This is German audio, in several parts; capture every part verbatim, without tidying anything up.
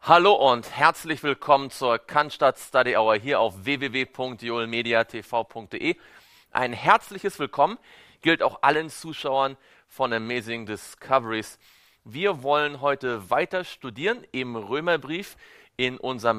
Hallo und herzlich willkommen zur Cannstatt Study Hour hier auf w w w punkt joelmedia t v punkt d e. Ein herzliches Willkommen gilt auch allen Zuschauern von Amazing Discoveries. Wir wollen heute weiter studieren im Römerbrief in unserem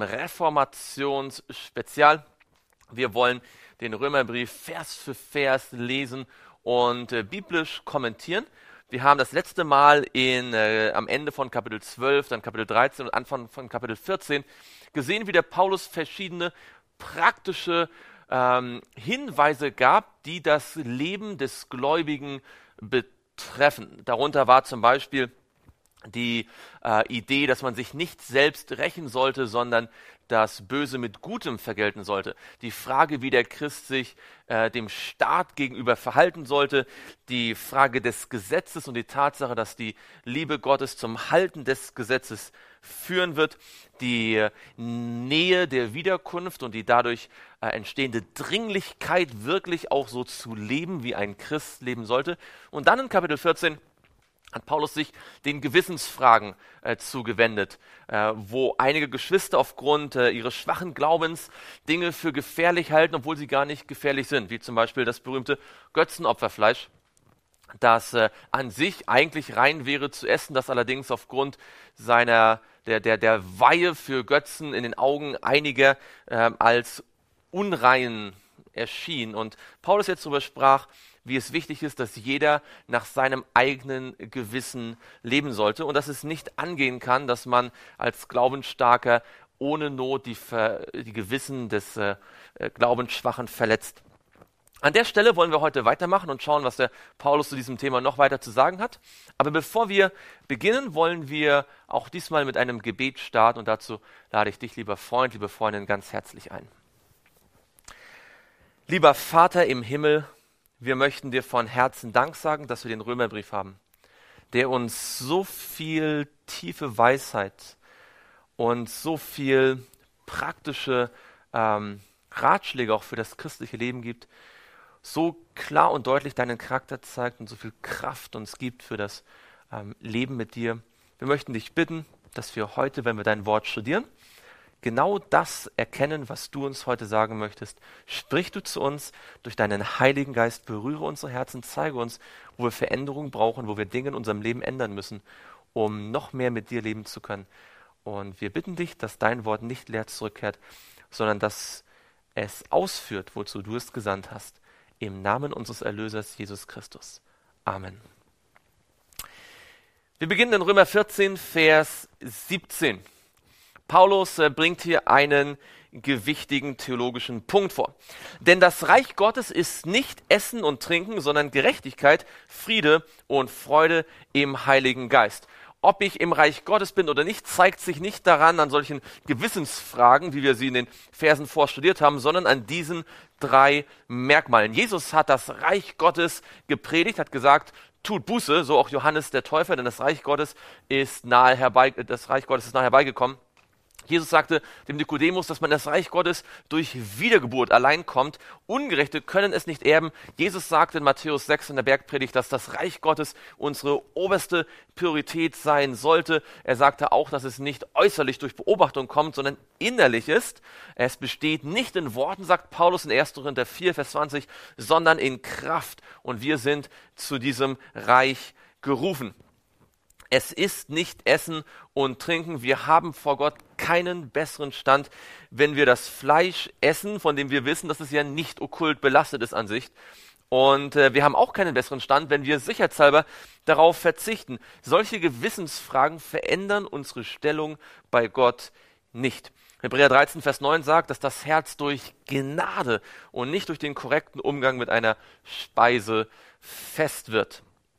Reformationsspezial. Wir wollen den Römerbrief Vers für Vers lesen und äh, biblisch kommentieren. Wir haben das letzte Mal in, äh, am Ende von Kapitel zwölf, dann Kapitel dreizehn und Anfang von Kapitel vierzehn gesehen, wie der Paulus verschiedene praktische ähm, Hinweise gab, die das Leben des Gläubigen betreffen. Darunter war zum Beispiel die äh, Idee, dass man sich nicht selbst rächen sollte, sondern das Böse mit Gutem vergelten sollte. Die Frage, wie der Christ sich äh, dem Staat gegenüber verhalten sollte, die Frage des Gesetzes und die Tatsache, dass die Liebe Gottes zum Halten des Gesetzes führen wird, die äh, Nähe der Wiederkunft und die dadurch äh, entstehende Dringlichkeit, wirklich auch so zu leben, wie ein Christ leben sollte. Und dann in Kapitel vierzehn hat Paulus sich den Gewissensfragen äh, zugewendet, äh, wo einige Geschwister aufgrund äh, ihres schwachen Glaubens Dinge für gefährlich halten, obwohl sie gar nicht gefährlich sind, wie zum Beispiel das berühmte Götzenopferfleisch, das äh, an sich eigentlich rein wäre zu essen, das allerdings aufgrund seiner der, der, der Weihe für Götzen in den Augen einiger äh, als unrein erschien. Und Paulus jetzt darüber sprach, wie es wichtig ist, dass jeder nach seinem eigenen Gewissen leben sollte und dass es nicht angehen kann, dass man als Glaubensstarker ohne Not die, Ver, die Gewissen des äh, Glaubensschwachen verletzt. An der Stelle wollen wir heute weitermachen und schauen, was der Paulus zu diesem Thema noch weiter zu sagen hat. Aber bevor wir beginnen, wollen wir auch diesmal mit einem Gebet starten und dazu lade ich dich, lieber Freund, liebe Freundin, ganz herzlich ein. Lieber Vater im Himmel, wir möchten dir von Herzen Dank sagen, dass wir den Römerbrief haben, der uns so viel tiefe Weisheit und so viel praktische ähm, Ratschläge auch für das christliche Leben gibt, so klar und deutlich deinen Charakter zeigt und so viel Kraft uns gibt für das ähm, Leben mit dir. Wir möchten dich bitten, dass wir heute, wenn wir dein Wort studieren, genau das erkennen, was du uns heute sagen möchtest. Sprich du zu uns durch deinen Heiligen Geist, berühre unsere Herzen, zeige uns, wo wir Veränderungen brauchen, wo wir Dinge in unserem Leben ändern müssen, um noch mehr mit dir leben zu können. Und wir bitten dich, dass dein Wort nicht leer zurückkehrt, sondern dass es ausführt, wozu du es gesandt hast. Im Namen unseres Erlösers Jesus Christus. Amen. Wir beginnen in Römer vierzehn, Vers siebzehn. Paulus äh, bringt hier einen gewichtigen theologischen Punkt vor. Denn das Reich Gottes ist nicht Essen und Trinken, sondern Gerechtigkeit, Friede und Freude im Heiligen Geist. Ob ich im Reich Gottes bin oder nicht, zeigt sich nicht daran an solchen Gewissensfragen, wie wir sie in den Versen vorstudiert haben, sondern an diesen drei Merkmalen. Jesus hat das Reich Gottes gepredigt, hat gesagt, tut Buße, so auch Johannes der Täufer, denn das Reich Gottes ist nahe herbei, das Reich Gottes ist nahe herbeigekommen. Jesus sagte dem Nikodemus, dass man das Reich Gottes durch Wiedergeburt allein kommt. Ungerechte können es nicht erben. Jesus sagte in Matthäus sechs in der Bergpredigt, dass das Reich Gottes unsere oberste Priorität sein sollte. Er sagte auch, dass es nicht äußerlich durch Beobachtung kommt, sondern innerlich ist. Es besteht nicht in Worten, sagt Paulus in erster Korinther vier, Vers zwanzig, sondern in Kraft. Und wir sind zu diesem Reich gerufen. Es ist nicht Essen und Trinken. Wir haben vor Gott keinen besseren Stand, wenn wir das Fleisch essen, von dem wir wissen, dass es ja nicht okkult belastet ist an sich. Und äh, wir haben auch keinen besseren Stand, wenn wir sicherheitshalber darauf verzichten. Solche Gewissensfragen verändern unsere Stellung bei Gott nicht. Hebräer dreizehn, Vers neun sagt, dass das Herz durch Gnade und nicht durch den korrekten Umgang mit einer Speise fest wird.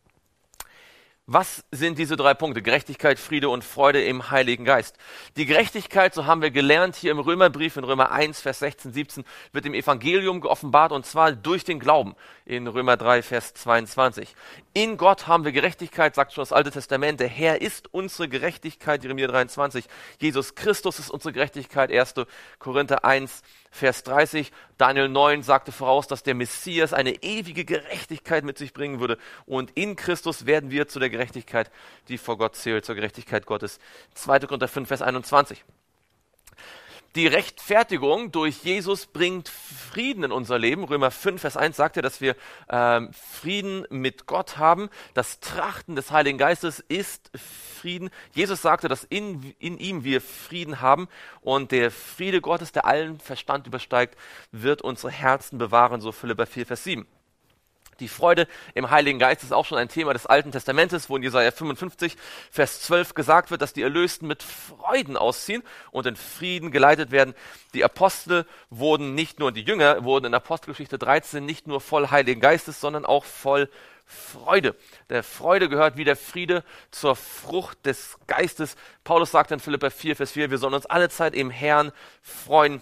Was sind diese drei Punkte? Gerechtigkeit, Friede und Freude im Heiligen Geist. Die Gerechtigkeit, so haben wir gelernt, hier im Römerbrief in Römer eins, Vers sechzehn, siebzehn, wird im Evangelium geoffenbart und zwar durch den Glauben in Römer drei, Vers zweiundzwanzig. In Gott haben wir Gerechtigkeit, sagt schon das Alte Testament. Der Herr ist unsere Gerechtigkeit, Jeremia dreiundzwanzig. Jesus Christus ist unsere Gerechtigkeit, erster Korinther eins, Vers dreißig, Daniel neun sagte voraus, dass der Messias eine ewige Gerechtigkeit mit sich bringen würde. Und in Christus werden wir zu der Gerechtigkeit, die vor Gott zählt, zur Gerechtigkeit Gottes. zweiter. Korinther fünf, Vers einundzwanzig. Die Rechtfertigung durch Jesus bringt Frieden in unser Leben. Römer fünf, Vers eins sagt ja, dass wir ähm, Frieden mit Gott haben. Das Trachten des Heiligen Geistes ist Frieden. Jesus sagte, dass in, in ihm wir Frieden haben und der Friede Gottes, der allen Verstand übersteigt, wird unsere Herzen bewahren, so Philipper vier, Vers sieben. Die Freude im Heiligen Geist ist auch schon ein Thema des Alten Testamentes, wo in Jesaja fünfundfünfzig, Vers zwölf gesagt wird, dass die Erlösten mit Freuden ausziehen und in Frieden geleitet werden. Die Apostel wurden nicht nur, die Jünger wurden in Apostelgeschichte dreizehn nicht nur voll Heiligen Geistes, sondern auch voll Freude. Der Freude gehört wie der Friede zur Frucht des Geistes. Paulus sagt in Philipper vier, Vers vier, wir sollen uns alle Zeit im Herrn freuen.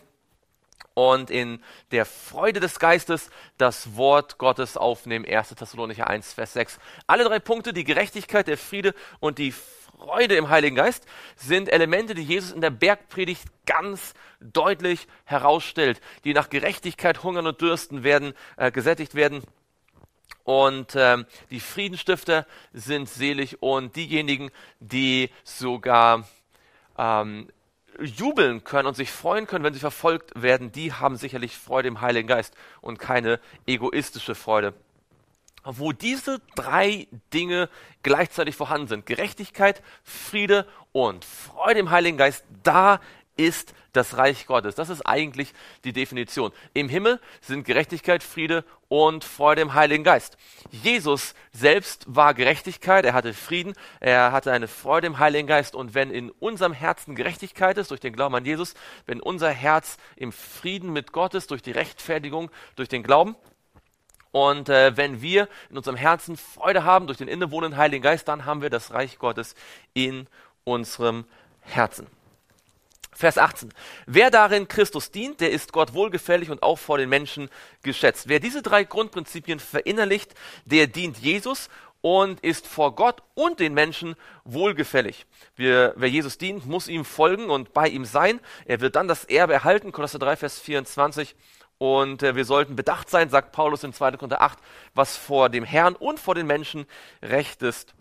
Und in der Freude des Geistes das Wort Gottes aufnehmen. erster. Thessalonicher eins, Vers sechs. Alle drei Punkte, die Gerechtigkeit, der Friede und die Freude im Heiligen Geist, sind Elemente, die Jesus in der Bergpredigt ganz deutlich herausstellt, die nach Gerechtigkeit hungern und dürsten werden, äh, gesättigt werden. Und ähm, die Friedensstifter sind selig und diejenigen, die sogar ähm, jubeln können und sich freuen können, wenn sie verfolgt werden, die haben sicherlich Freude im Heiligen Geist und keine egoistische Freude. Wo diese drei Dinge gleichzeitig vorhanden sind, Gerechtigkeit, Friede und Freude im Heiligen Geist, da ist das Reich Gottes. Das ist eigentlich die Definition. Im Himmel sind Gerechtigkeit, Friede und Freude im Heiligen Geist. Jesus selbst war Gerechtigkeit, er hatte Frieden, er hatte eine Freude im Heiligen Geist. Und wenn in unserem Herzen Gerechtigkeit ist, durch den Glauben an Jesus, wenn unser Herz im Frieden mit Gott ist, durch die Rechtfertigung, durch den Glauben, und äh, wenn wir in unserem Herzen Freude haben, durch den innewohnenden Heiligen Geist, dann haben wir das Reich Gottes in unserem Herzen. Vers achtzehn. Wer darin Christus dient, der ist Gott wohlgefällig und auch vor den Menschen geschätzt. Wer diese drei Grundprinzipien verinnerlicht, der dient Jesus und ist vor Gott und den Menschen wohlgefällig. Wir, wer Jesus dient, muss ihm folgen und bei ihm sein. Er wird dann das Erbe erhalten, Kolosser drei, Vers vierundzwanzig. Und äh, wir sollten bedacht sein, sagt Paulus in zweiter. Korinther acht, was vor dem Herrn und vor den Menschen recht ist.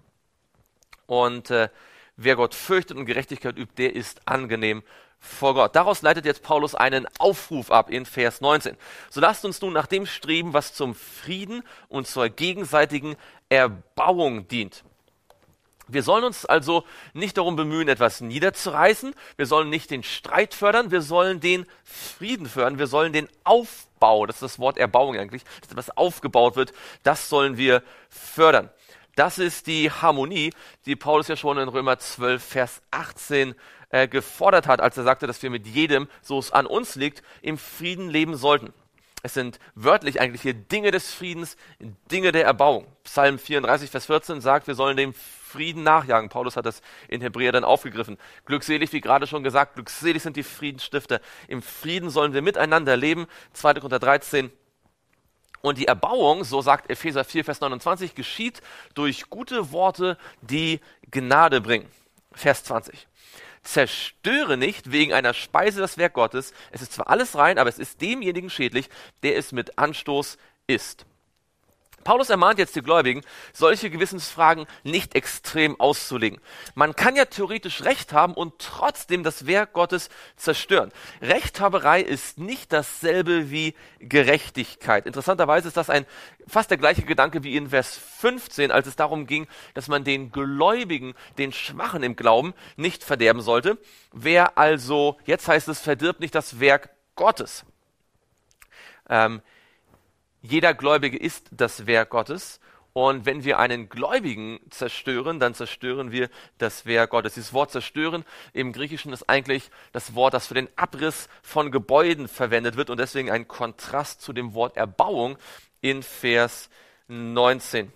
Und äh, wer Gott fürchtet und Gerechtigkeit übt, der ist angenehm vor Gott. Daraus leitet jetzt Paulus einen Aufruf ab in Vers neunzehn. So lasst uns nun nach dem streben, was zum Frieden und zur gegenseitigen Erbauung dient. Wir sollen uns also nicht darum bemühen, etwas niederzureißen. Wir sollen nicht den Streit fördern. Wir sollen den Frieden fördern. Wir sollen den Aufbau, das ist das Wort Erbauung eigentlich, dass etwas aufgebaut wird, das sollen wir fördern. Das ist die Harmonie, die Paulus ja schon in Römer zwölf, Vers achtzehn äh, gefordert hat, als er sagte, dass wir mit jedem, so es an uns liegt, im Frieden leben sollten. Es sind wörtlich eigentlich hier Dinge des Friedens, Dinge der Erbauung. Psalm vierunddreißig, Vers vierzehn sagt, wir sollen dem Frieden nachjagen. Paulus hat das in Hebräer dann aufgegriffen. Glückselig, wie gerade schon gesagt, glückselig sind die Friedensstifter. Im Frieden sollen wir miteinander leben. zweiter. Korinther dreizehn. Und die Erbauung, so sagt Epheser vier, Vers neunundzwanzig, geschieht durch gute Worte, die Gnade bringen. Vers zwanzig. Zerstöre nicht wegen einer Speise das Werk Gottes. Es ist zwar alles rein, aber es ist demjenigen schädlich, der es mit Anstoß isst. Paulus ermahnt jetzt die Gläubigen, solche Gewissensfragen nicht extrem auszulegen. Man kann ja theoretisch Recht haben und trotzdem das Werk Gottes zerstören. Rechthaberei ist nicht dasselbe wie Gerechtigkeit. Interessanterweise ist das ein fast der gleiche Gedanke wie in Vers fünfzehn, als es darum ging, dass man den Gläubigen, den Schwachen im Glauben nicht verderben sollte. Wer also, jetzt heißt es, verdirbt nicht das Werk Gottes. Ähm, Jeder Gläubige ist das Werk Gottes und wenn wir einen Gläubigen zerstören, dann zerstören wir das Werk Gottes. Dieses Wort zerstören im Griechischen ist eigentlich das Wort, das für den Abriss von Gebäuden verwendet wird und deswegen ein Kontrast zu dem Wort Erbauung in Vers neunzehn.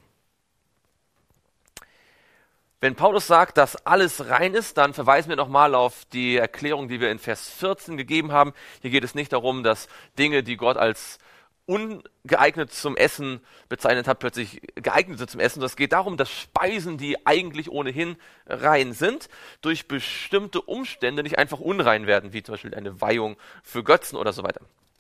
Wenn Paulus sagt, dass alles rein ist, dann verweisen wir nochmal auf die Erklärung, die wir in Vers vierzehn gegeben haben. Hier geht es nicht darum, dass Dinge, die Gott als ungeeignet zum Essen bezeichnet hat, plötzlich geeignet sind zum Essen. Es geht darum, dass Speisen, die eigentlich ohnehin rein sind, durch bestimmte Umstände nicht einfach unrein werden, wie zum Beispiel eine Weihung für Götzen oder so weiter.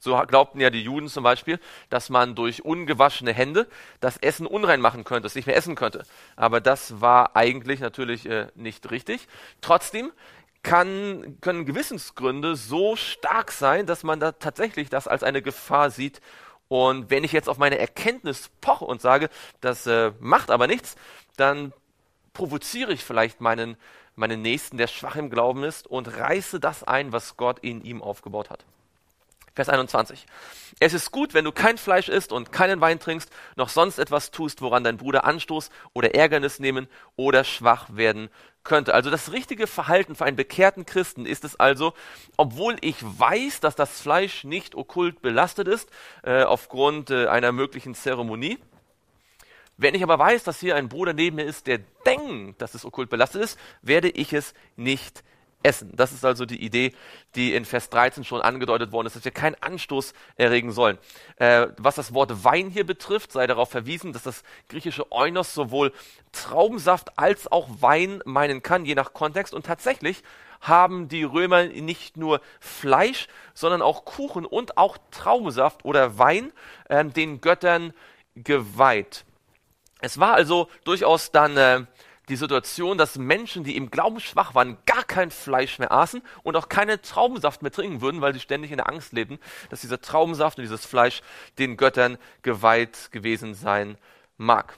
So glaubten ja die Juden zum Beispiel, dass man durch ungewaschene Hände das Essen unrein machen könnte, es nicht mehr essen könnte. Aber das war eigentlich natürlich äh, nicht richtig. Trotzdem kann, können Gewissensgründe so stark sein, dass man da tatsächlich das als eine Gefahr sieht. Und wenn ich jetzt auf meine Erkenntnis poche und sage, das äh, macht aber nichts, dann provoziere ich vielleicht meinen, meinen Nächsten, der schwach im Glauben ist, und reiße das ein, was Gott in ihm aufgebaut hat. Vers einundzwanzig. Es ist gut, wenn du kein Fleisch isst und keinen Wein trinkst, noch sonst etwas tust, woran dein Bruder Anstoß oder Ärgernis nehmen oder schwach werden könnte. Also das richtige Verhalten für einen bekehrten Christen ist es also, obwohl ich weiß, dass das Fleisch nicht okkult belastet ist, äh, aufgrund äh, einer möglichen Zeremonie. Wenn ich aber weiß, dass hier ein Bruder neben mir ist, der denkt, dass es okkult belastet ist, werde ich es nicht essen. Das ist also die Idee, die in Vers dreizehn schon angedeutet worden ist, dass wir keinen Anstoß erregen sollen. Äh, was das Wort Wein hier betrifft, sei darauf verwiesen, dass das griechische Oinos sowohl Traubensaft als auch Wein meinen kann, je nach Kontext. Und tatsächlich haben die Römer nicht nur Fleisch, sondern auch Kuchen und auch Traubensaft oder Wein äh, den Göttern geweiht. Es war also durchaus dann äh, die Situation, dass Menschen, die im Glauben schwach waren, gar kein Fleisch mehr aßen und auch keinen Traubensaft mehr trinken würden, weil sie ständig in der Angst lebten, dass dieser Traubensaft und dieses Fleisch den Göttern geweiht gewesen sein mag.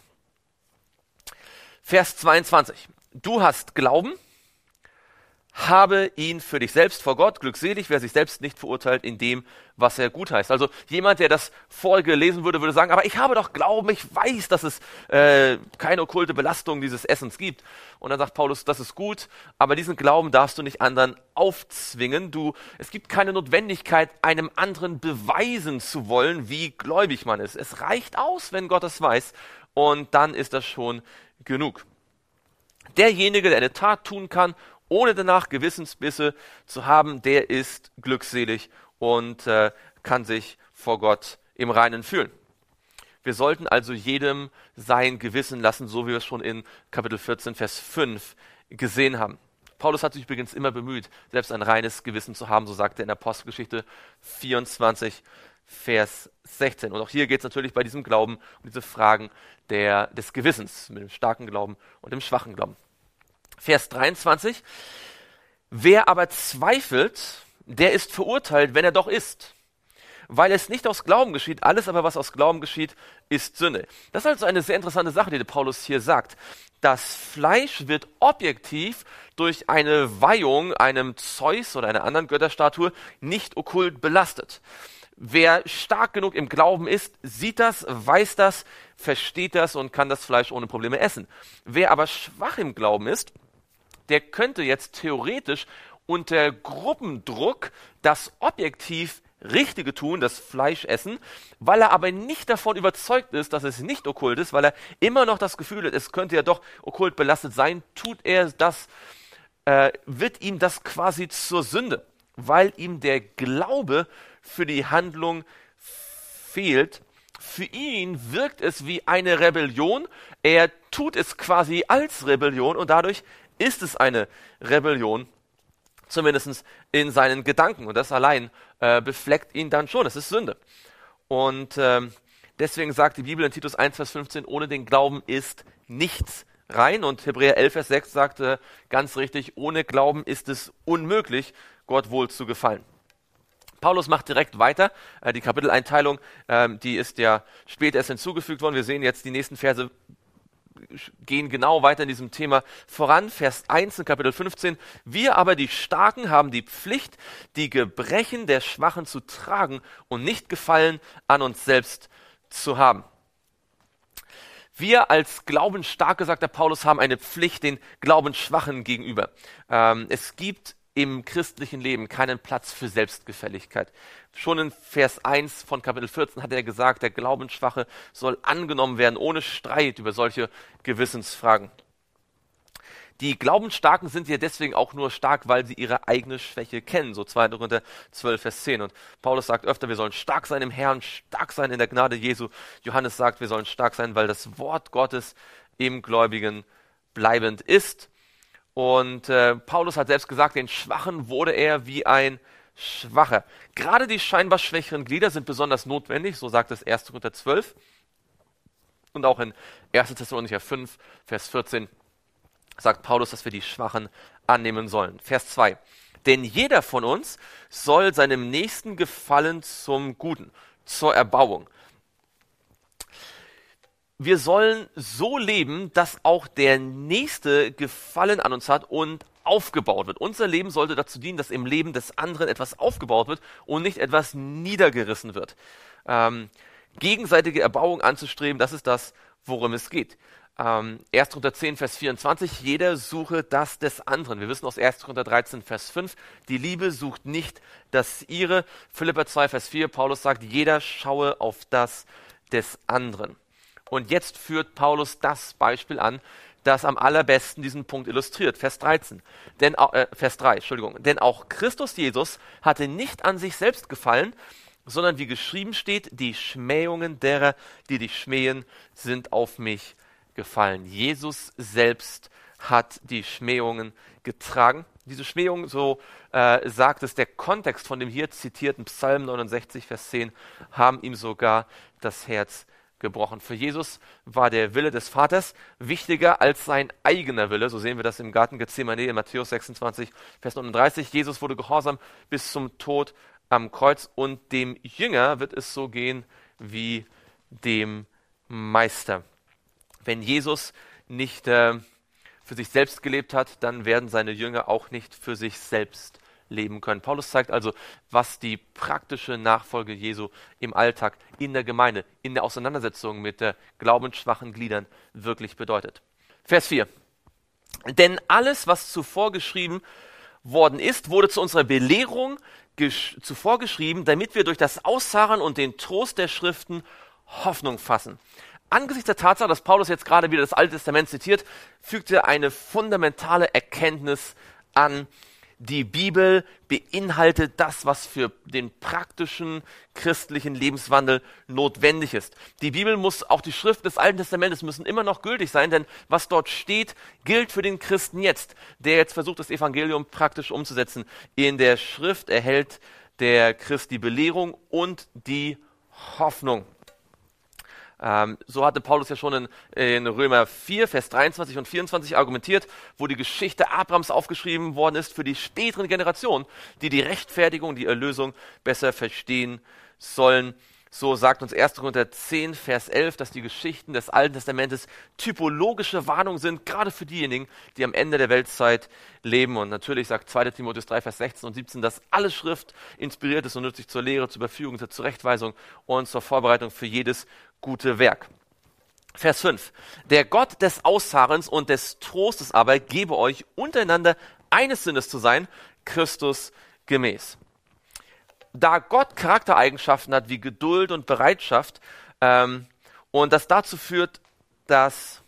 Vers zweiundzwanzig. Du hast Glauben, habe ihn für dich selbst vor Gott, glückselig, wer sich selbst nicht verurteilt in dem, was er gut heißt. Also jemand, der das vorige lesen würde, würde sagen, aber ich habe doch Glauben, ich weiß, dass es äh, keine okkulte Belastung dieses Essens gibt. Und dann sagt Paulus, das ist gut, aber diesen Glauben darfst du nicht anderen aufzwingen. Du, es gibt keine Notwendigkeit, einem anderen beweisen zu wollen, wie gläubig man ist. Es reicht aus, wenn Gott es weiß, und dann ist das schon genug. Derjenige, der eine Tat tun kann, ohne danach Gewissensbisse zu haben, der ist glückselig und äh, kann sich vor Gott im Reinen fühlen. Wir sollten also jedem sein Gewissen lassen, so wie wir es schon in Kapitel vierzehn, Vers fünf gesehen haben. Paulus hat sich übrigens immer bemüht, selbst ein reines Gewissen zu haben, so sagt er in Apostelgeschichte vierundzwanzig, Vers sechzehn. Und auch hier geht es natürlich bei diesem Glauben um diese Fragen der, des Gewissens, mit dem starken Glauben und dem schwachen Glauben. Vers dreiundzwanzig. Wer aber zweifelt, der ist verurteilt, wenn er doch isst. Weil es nicht aus Glauben geschieht, alles aber, was aus Glauben geschieht, ist Sünde. Das ist also eine sehr interessante Sache, die der Paulus hier sagt. Das Fleisch wird objektiv durch eine Weihung einem Zeus oder einer anderen Götterstatue nicht okkult belastet. Wer stark genug im Glauben ist, sieht das, weiß das, versteht das und kann das Fleisch ohne Probleme essen. Wer aber schwach im Glauben ist, der könnte jetzt theoretisch unter Gruppendruck das objektiv Richtige tun, das Fleisch essen, weil er aber nicht davon überzeugt ist, dass es nicht okkult ist, weil er immer noch das Gefühl hat, es könnte ja doch okkult belastet sein, tut er das, äh, wird ihm das quasi zur Sünde, weil ihm der Glaube für die Handlung fehlt. Für ihn wirkt es wie eine Rebellion, er tut es quasi als Rebellion und dadurch ist es eine Rebellion, zumindest in seinen Gedanken. Und das allein äh, befleckt ihn dann schon. Das ist Sünde. Und ähm, deswegen sagt die Bibel in Titus eins, Vers fünfzehn, ohne den Glauben ist nichts rein. Und Hebräer elf, Vers sechs sagt äh, ganz richtig, ohne Glauben ist es unmöglich, Gott wohl zu gefallen. Paulus macht direkt weiter. Äh, die Kapiteleinteilung, äh, die ist ja später erst hinzugefügt worden. Wir sehen jetzt die nächsten Verse gehen genau weiter in diesem Thema voran. Vers eins in Kapitel fünfzehn. Wir aber, die Starken, haben die Pflicht, die Gebrechen der Schwachen zu tragen und nicht Gefallen an uns selbst zu haben. Wir als glaubensstarke, sagt der Paulus, haben eine Pflicht den Glaubensschwachen gegenüber. Ähm, es gibt im christlichen Leben keinen Platz für Selbstgefälligkeit. Schon in Vers eins von Kapitel vierzehn hat er gesagt, der Glaubensschwache soll angenommen werden, ohne Streit über solche Gewissensfragen. Die Glaubensstarken sind ja deswegen auch nur stark, weil sie ihre eigene Schwäche kennen, so zweiter Korinther zwölf, Vers zehn. Und Paulus sagt öfter, wir sollen stark sein im Herrn, stark sein in der Gnade Jesu. Johannes sagt, wir sollen stark sein, weil das Wort Gottes im Gläubigen bleibend ist. Und äh, Paulus hat selbst gesagt, den Schwachen wurde er wie ein schwacher. Gerade die scheinbar schwächeren Glieder sind besonders notwendig, so sagt es erster Korinther zwölf und auch in erster Thessalonicher fünf, Vers vierzehn sagt Paulus, dass wir die Schwachen annehmen sollen. Vers zwei. Denn jeder von uns soll seinem Nächsten gefallen zum Guten, zur Erbauung. Wir sollen so leben, dass auch der Nächste Gefallen an uns hat und aufgebaut wird. Unser Leben sollte dazu dienen, dass im Leben des anderen etwas aufgebaut wird und nicht etwas niedergerissen wird. Ähm, gegenseitige Erbauung anzustreben, das ist das, worum es geht. Ähm, erster Korinther zehn, Vers vierundzwanzig, jeder suche das des anderen. Wir wissen aus erster Korinther dreizehn, Vers fünf, die Liebe sucht nicht das ihre. Philipper zwei, Vers vier, Paulus sagt, jeder schaue auf das des anderen. Und jetzt führt Paulus das Beispiel an, das am allerbesten diesen Punkt illustriert. Vers dreizehn, denn, äh, Vers drei, Entschuldigung. Denn auch Christus Jesus hatte nicht an sich selbst gefallen, sondern wie geschrieben steht, die Schmähungen derer, die dich schmähen, sind auf mich gefallen. Jesus selbst hat die Schmähungen getragen. Diese Schmähungen, so äh, sagt es der Kontext von dem hier zitierten Psalm neunundsechzig, Vers zehn, haben ihm sogar das Herz gebrochen. Für Jesus war der Wille des Vaters wichtiger als sein eigener Wille. So sehen wir das im Garten Gethsemane in Matthäus sechsundzwanzig, Vers neununddreißig. Jesus wurde gehorsam bis zum Tod am Kreuz und dem Jünger wird es so gehen wie dem Meister. Wenn Jesus nicht äh, für sich selbst gelebt hat, dann werden seine Jünger auch nicht für sich selbst leben können. Paulus zeigt also, was die praktische Nachfolge Jesu im Alltag, in der Gemeinde, in der Auseinandersetzung mit der glaubensschwachen Gliedern wirklich bedeutet. Vers vier. Denn alles, was zuvor geschrieben worden ist, wurde zu unserer Belehrung gesch- zuvor geschrieben, damit wir durch das Ausharren und den Trost der Schriften Hoffnung fassen. Angesichts der Tatsache, dass Paulus jetzt gerade wieder das Alte Testament zitiert, fügt er eine fundamentale Erkenntnis an. Die Bibel beinhaltet das, was für den praktischen christlichen Lebenswandel notwendig ist. Die Bibel muss, auch die Schriften des Alten Testamentes müssen immer noch gültig sein, denn was dort steht, gilt für den Christen jetzt, der jetzt versucht, das Evangelium praktisch umzusetzen. In der Schrift erhält der Christ die Belehrung und die Hoffnung. Ähm, so hatte Paulus ja schon in, in Römer vier, Vers dreiundzwanzig und vierundzwanzig argumentiert, wo die Geschichte Abrahams aufgeschrieben worden ist für die späteren Generationen, die die Rechtfertigung, die Erlösung besser verstehen sollen. So sagt uns erster Korinther zehn, Vers elf, dass die Geschichten des Alten Testamentes typologische Warnungen sind, gerade für diejenigen, die am Ende der Weltzeit leben. Und natürlich sagt zweiter Timotheus drei, Vers sechzehn und siebzehn, dass alle Schrift inspiriert ist und nützlich zur Lehre, zur Überführung, zur Zurechtweisung und zur Vorbereitung für jedes gute Werk. Vers fünf. Der Gott des Ausharrens und des Trostes aber gebe euch untereinander eines Sinnes zu sein, Christus gemäß. Da Gott Charaktereigenschaften hat wie Geduld und Bereitschaft ähm, und das dazu führt, dass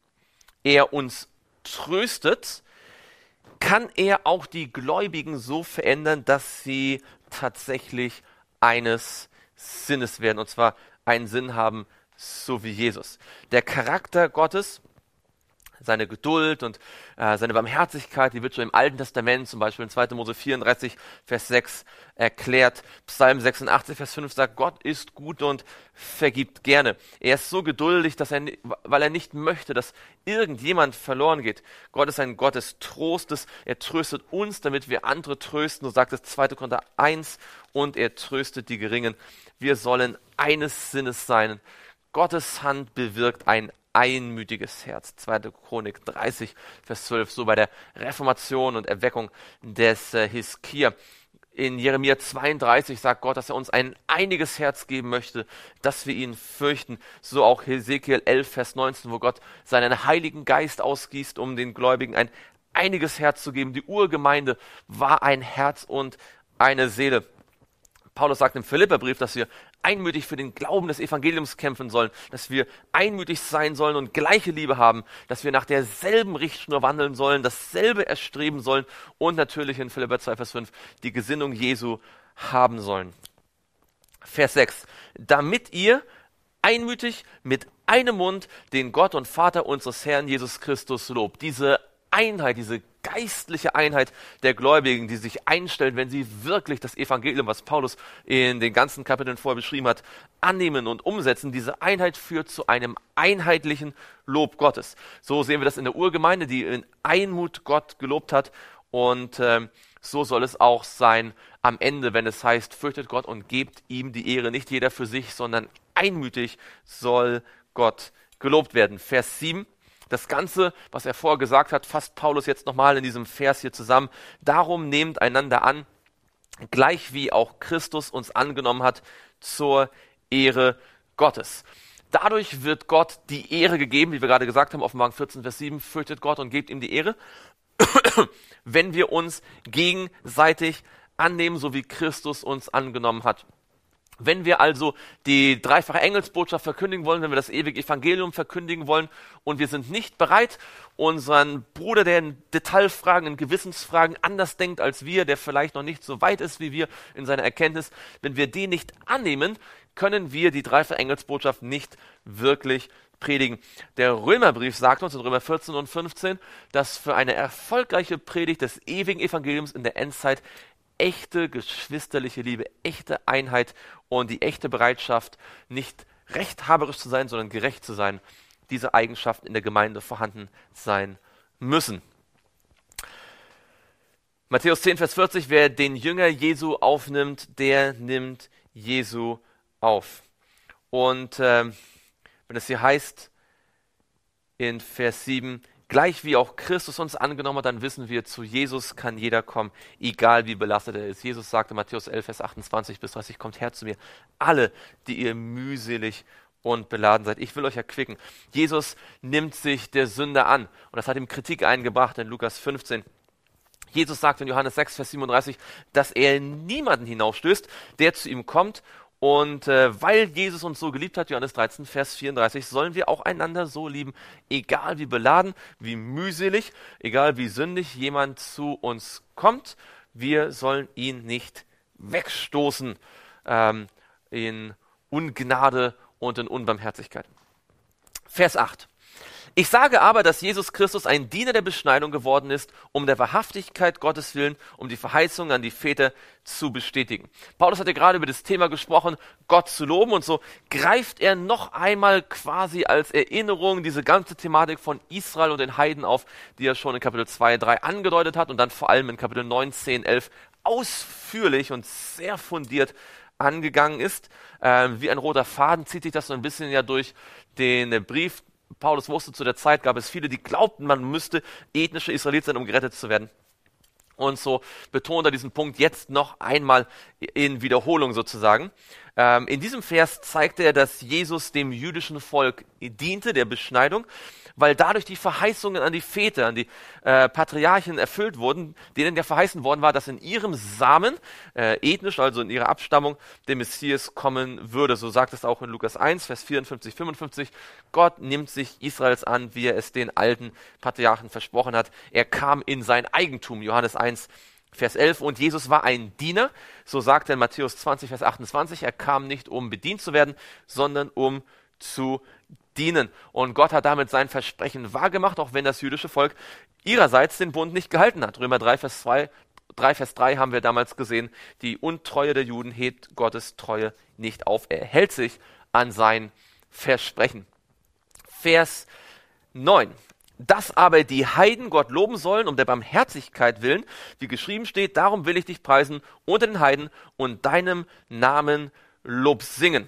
er uns tröstet, kann er auch die Gläubigen so verändern, dass sie tatsächlich eines Sinnes werden, und zwar einen Sinn haben, so wie Jesus. Der Charakter Gottes, seine Geduld und äh, seine Barmherzigkeit, die wird schon im Alten Testament, zum Beispiel in zweiter Mose vierunddreißig, Vers sechs erklärt. Psalm sechsundachtzig, Vers fünf sagt, Gott ist gut und vergibt gerne. Er ist so geduldig, dass er, weil er nicht möchte, dass irgendjemand verloren geht. Gott ist ein Gott des Trostes. Er tröstet uns, damit wir andere trösten. So sagt es zweiter Korinther eins, und er tröstet die Geringen. Wir sollen eines Sinnes sein. Gottes Hand bewirkt ein einmütiges Herz. zweiter Chronik dreißig, Vers zwölf, so bei der Reformation und Erweckung des äh, Hiskia. In Jeremia zweiunddreißig sagt Gott, dass er uns ein einiges Herz geben möchte, dass wir ihn fürchten. So auch Hesekiel elf, Vers neunzehn, wo Gott seinen Heiligen Geist ausgießt, um den Gläubigen ein einiges Herz zu geben. Die Urgemeinde war ein Herz und eine Seele. Paulus sagt im Philipperbrief, dass wir einmütig für den Glauben des Evangeliums kämpfen sollen, dass wir einmütig sein sollen und gleiche Liebe haben, dass wir nach derselben Richtschnur wandeln sollen, dasselbe erstreben sollen und natürlich in Philipper zwei, Vers fünf die Gesinnung Jesu haben sollen. Vers sechs. Damit ihr einmütig mit einem Mund den Gott und Vater unseres Herrn Jesus Christus lobt. Diese Einheit, diese geistliche Einheit der Gläubigen, die sich einstellen, wenn sie wirklich das Evangelium, was Paulus in den ganzen Kapiteln vorher beschrieben hat, annehmen und umsetzen. Diese Einheit führt zu einem einheitlichen Lob Gottes. So sehen wir das in der Urgemeinde, die in Einmut Gott gelobt hat. Und ähm, so soll es auch sein am Ende, wenn es heißt, fürchtet Gott und gebt ihm die Ehre. Nicht jeder für sich, sondern einmütig soll Gott gelobt werden. Vers sieben. Das Ganze, was er vorher gesagt hat, fasst Paulus jetzt nochmal in diesem Vers hier zusammen. Darum nehmt einander an, gleich wie auch Christus uns angenommen hat, zur Ehre Gottes. Dadurch wird Gott die Ehre gegeben, wie wir gerade gesagt haben, Offenbarung vierzehn, Vers sieben, fürchtet Gott und gebt ihm die Ehre, wenn wir uns gegenseitig annehmen, so wie Christus uns angenommen hat. Wenn wir also die dreifache Engelsbotschaft verkündigen wollen, wenn wir das ewige Evangelium verkündigen wollen und wir sind nicht bereit, unseren Bruder, der in Detailfragen, in Gewissensfragen anders denkt als wir, der vielleicht noch nicht so weit ist wie wir in seiner Erkenntnis, wenn wir die nicht annehmen, können wir die dreifache Engelsbotschaft nicht wirklich predigen. Der Römerbrief sagt uns in Römer vierzehn und fünfzehn, dass für eine erfolgreiche Predigt des ewigen Evangeliums in der Endzeit echte geschwisterliche Liebe, echte Einheit und die echte Bereitschaft, nicht rechthaberisch zu sein, sondern gerecht zu sein, diese Eigenschaften in der Gemeinde vorhanden sein müssen. Matthäus zehn, Vers vierzig, wer den Jünger Jesu aufnimmt, der nimmt Jesu auf. Und äh, wenn es hier heißt in Vers sieben, gleich wie auch Christus uns angenommen hat, dann wissen wir, zu Jesus kann jeder kommen, egal wie belastet er ist. Jesus sagte, Matthäus elf, Vers achtundzwanzig bis dreißig, kommt her zu mir, alle, die ihr mühselig und beladen seid. Ich will euch erquicken. Jesus nimmt sich der Sünder an. Und das hat ihm Kritik eingebracht in Lukas fünfzehn. Jesus sagt in Johannes sechs, Vers siebenunddreißig, dass er niemanden hinaufstößt, der zu ihm kommt. Und äh, weil Jesus uns so geliebt hat, Johannes dreizehn, Vers vierunddreißig, sollen wir auch einander so lieben, egal wie beladen, wie mühselig, egal wie sündig jemand zu uns kommt. Wir sollen ihn nicht wegstoßen ähm, in Ungnade und in Unbarmherzigkeit. Vers acht. Ich sage aber, dass Jesus Christus ein Diener der Beschneidung geworden ist, um der Wahrhaftigkeit Gottes willen, um die Verheißung an die Väter zu bestätigen. Paulus hatte gerade über das Thema gesprochen, Gott zu loben, und so greift er noch einmal quasi als Erinnerung diese ganze Thematik von Israel und den Heiden auf, die er schon in Kapitel zwei, drei angedeutet hat und dann vor allem in Kapitel neun, zehn, elf ausführlich und sehr fundiert angegangen ist. Ähm, wie ein roter Faden zieht sich das so ein bisschen ja durch den Brief. Paulus wusste, zu der Zeit gab es viele, die glaubten, man müsste ethnische Israelit sein, um gerettet zu werden. Und so betont er diesen Punkt jetzt noch einmal in Wiederholung sozusagen. Ähm, in diesem Vers zeigt er, dass Jesus dem jüdischen Volk diente, der Beschneidung, weil dadurch die Verheißungen an die Väter, an die äh, Patriarchen erfüllt wurden, denen ja verheißen worden war, dass in ihrem Samen, äh, ethnisch, also in ihrer Abstammung, der Messias kommen würde. So sagt es auch in Lukas eins, Vers vierundfünfzig, fünfundfünfzig. Gott nimmt sich Israels an, wie er es den alten Patriarchen versprochen hat. Er kam in sein Eigentum, Johannes eins, Vers elf, und Jesus war ein Diener, so sagt er in Matthäus zwanzig, Vers achtundzwanzig, er kam nicht, um bedient zu werden, sondern um zu dienen. Und Gott hat damit sein Versprechen wahrgemacht, auch wenn das jüdische Volk ihrerseits den Bund nicht gehalten hat. Römer drei, Vers zwei, drei, Vers drei haben wir damals gesehen, die Untreue der Juden hebt Gottes Treue nicht auf. Er hält sich an sein Versprechen. Vers neun. Dass aber die Heiden Gott loben sollen, um der Barmherzigkeit willen, wie geschrieben steht, darum will ich dich preisen unter den Heiden und deinem Namen Lob singen.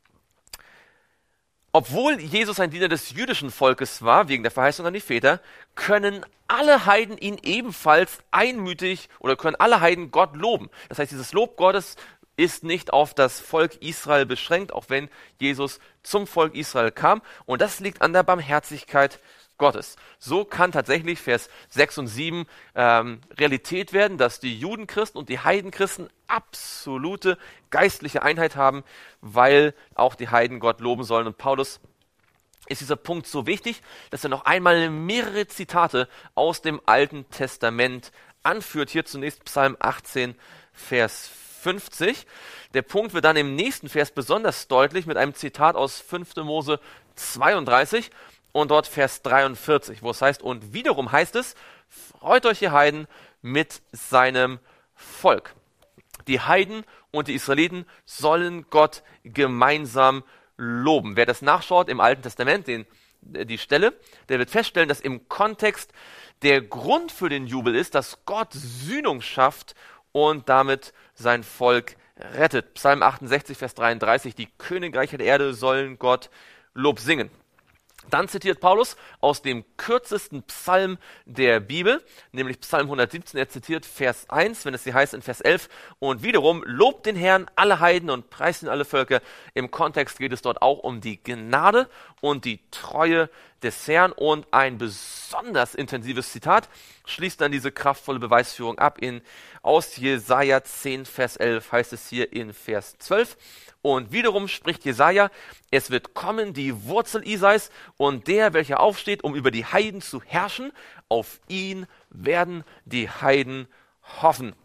Obwohl Jesus ein Diener des jüdischen Volkes war, wegen der Verheißung an die Väter, können alle Heiden ihn ebenfalls einmütig oder können alle Heiden Gott loben. Das heißt, dieses Lob Gottes ist nicht auf das Volk Israel beschränkt, auch wenn Jesus zum Volk Israel kam. Und das liegt an der Barmherzigkeit Gottes. So kann tatsächlich Vers sechs und sieben ähm, Realität werden, dass die Judenchristen und die Heidenchristen absolute geistliche Einheit haben, weil auch die Heiden Gott loben sollen. Und Paulus ist dieser Punkt so wichtig, dass er noch einmal mehrere Zitate aus dem Alten Testament anführt. Hier zunächst Psalm achtzehn, Vers fünfzig. Der Punkt wird dann im nächsten Vers besonders deutlich mit einem Zitat aus fünfter Mose zweiunddreißig. Und dort Vers dreiundvierzig, wo es heißt, und wiederum heißt es, freut euch, ihr Heiden, mit seinem Volk. Die Heiden und die Israeliten sollen Gott gemeinsam loben. Wer das nachschaut im Alten Testament, den, die Stelle, der wird feststellen, dass im Kontext der Grund für den Jubel ist, dass Gott Sühnung schafft und damit sein Volk rettet. Psalm achtundsechzig, Vers dreiunddreißig, die Königreiche der Erde sollen Gott Lob singen. Dann zitiert Paulus aus dem kürzesten Psalm der Bibel, nämlich Psalm hundertsiebzehn. Er zitiert Vers eins, wenn es hier heißt in Vers elf. Und wiederum, lobt den Herrn alle Heiden und preist ihn alle Völker. Im Kontext geht es dort auch um die Gnade und die Treue des Herrn. Und ein besonders intensives Zitat schließt dann diese kraftvolle Beweisführung ab. In, aus Jesaja zehn, Vers elf heißt es hier in Vers zwölf. Und wiederum spricht Jesaja, es wird kommen die Wurzel Isais und der, welcher aufsteht, um über die Heiden zu herrschen, auf ihn werden die Heiden hoffen.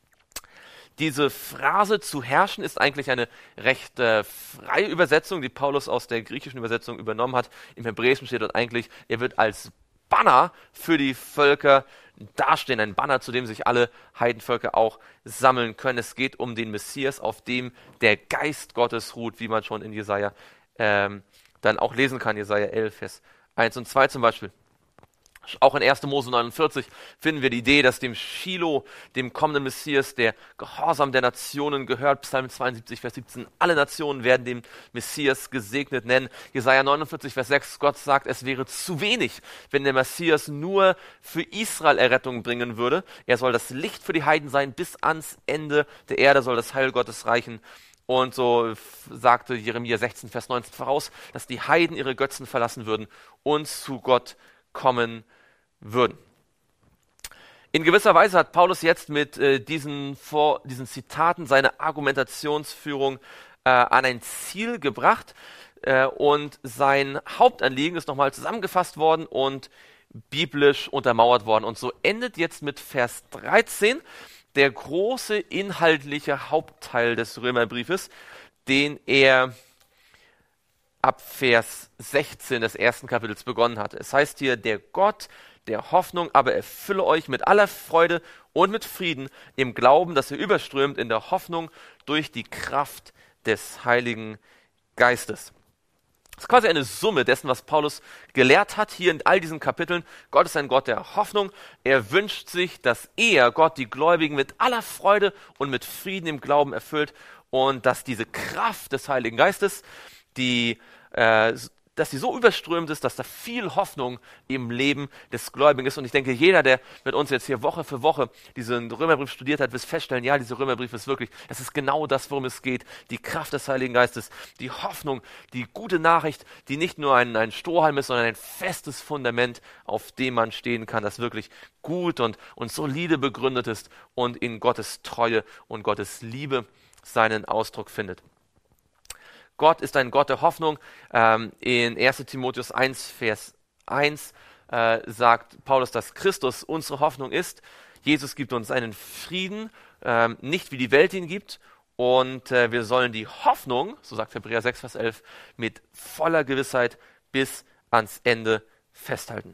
Diese Phrase zu herrschen ist eigentlich eine recht äh, freie Übersetzung, die Paulus aus der griechischen Übersetzung übernommen hat. Im Hebräischen steht dort eigentlich, er wird als Banner für die Völker dastehen, ein Banner, zu dem sich alle Heidenvölker auch sammeln können. Es geht um den Messias, auf dem der Geist Gottes ruht, wie man schon in Jesaja ähm, dann auch lesen kann, Jesaja elf, Vers eins und zwei zum Beispiel. Auch in erster Mose neunundvierzig finden wir die Idee, dass dem Shiloh, dem kommenden Messias, der Gehorsam der Nationen gehört. Psalm zweiundsiebzig, Vers siebzehn, alle Nationen werden den Messias gesegnet nennen. Jesaja neunundvierzig, Vers sechs, Gott sagt, es wäre zu wenig, wenn der Messias nur für Israel Errettung bringen würde. Er soll das Licht für die Heiden sein, bis ans Ende der Erde soll das Heil Gottes reichen. Und so sagte Jeremia sechzehn, Vers neunzehn voraus, dass die Heiden ihre Götzen verlassen würden und zu Gott kommen würden. In gewisser Weise hat Paulus jetzt mit äh, diesen, vor, diesen Zitaten seine Argumentationsführung äh, an ein Ziel gebracht äh, und sein Hauptanliegen ist nochmal zusammengefasst worden und biblisch untermauert worden. Und so endet jetzt mit Vers dreizehn der große inhaltliche Hauptteil des Römerbriefes, den er ab Vers sechzehn des ersten Kapitels begonnen hat. Es heißt hier, der Gott der Hoffnung aber erfülle euch mit aller Freude und mit Frieden im Glauben, dass ihr überströmt in der Hoffnung durch die Kraft des Heiligen Geistes. Das ist quasi eine Summe dessen, was Paulus gelehrt hat hier in all diesen Kapiteln. Gott ist ein Gott der Hoffnung. Er wünscht sich, dass er, Gott, die Gläubigen mit aller Freude und mit Frieden im Glauben erfüllt und dass diese Kraft des Heiligen Geistes, die äh, dass sie so überströmt ist, dass da viel Hoffnung im Leben des Gläubigen ist. Und ich denke, jeder, der mit uns jetzt hier Woche für Woche diesen Römerbrief studiert hat, wird feststellen, ja, dieser Römerbrief ist wirklich, das ist genau das, worum es geht. Die Kraft des Heiligen Geistes, die Hoffnung, die gute Nachricht, die nicht nur ein, ein Strohhalm ist, sondern ein festes Fundament, auf dem man stehen kann, das wirklich gut und, und solide begründet ist und in Gottes Treue und Gottes Liebe seinen Ausdruck findet. Gott ist ein Gott der Hoffnung. Ähm, in erster Timotheus eins, Vers eins äh, sagt Paulus, dass Christus unsere Hoffnung ist. Jesus gibt uns einen Frieden, ähm, nicht wie die Welt ihn gibt. Und äh, wir sollen die Hoffnung, so sagt Hebräer sechs, Vers elf, mit voller Gewissheit bis ans Ende festhalten.